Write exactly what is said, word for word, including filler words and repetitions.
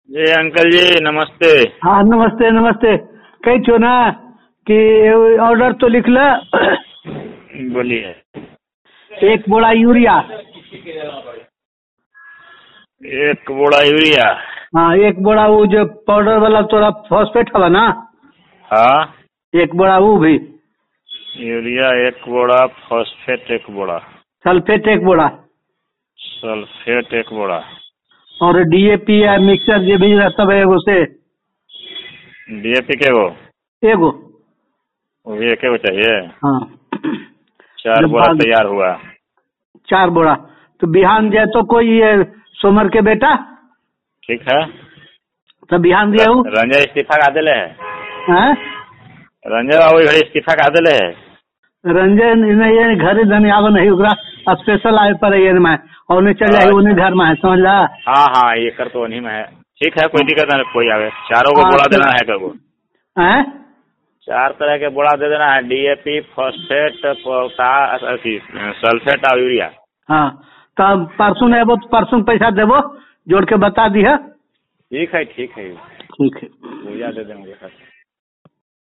जी uncle जी नमस्ते। हाँ नमस्ते नमस्ते। कही छो ना कि ऑर्डर तो लिख ल। बोलिए। एक बोरा यूरिया। एक बोरा यूरिया। हाँ एक बोरा वो जो पाउडर वाला तोरा फॉस्फेट हवा ना। हाँ एक बोरा वो भी। यूरिया एक बोरा, फॉस्फेट एक बोरा, सल्फेट एक बोरा सल्फेट एक बोरा और डीएपी या मिक्सर जो भी रहता है एगो से। डीएपी के वो एगो वो भी एक चाहिए। हाँ चार जब बोरा बाद- तैयार हुआ। चार बोरा तो बिहान जाए तो कोई ये सोमर के बेटा ठीक है। तो बिहान दिया हूँ। रंजय इस्तीफा का दिले है। हैं? रंजय बाबू घड़ी इस्तीफा का दिले है। रंजन ने ये घर धनी आवे नहीं ओकरा स्पेशल आए पर ये में और नहीं चल जाए उन्हीं घर में है समझ ला। हाँ हाँ ये कर तो उन्हीं में है। ठीक है कोई दिक्कत नहीं, कोई आवे। चारों को हाँ, बोरा तो- देना है कब? हैं? चार तरह के बोरा दे देना है, डीएपी, फॉस्फेट, पोटास, सल्फेट और यूरिया। हाँ तब परसों नहीं तो परसों पैसा देवो जोड़ के बता दी है। ठीक है ठीक है ठीक है पूजा दे देंगे सर।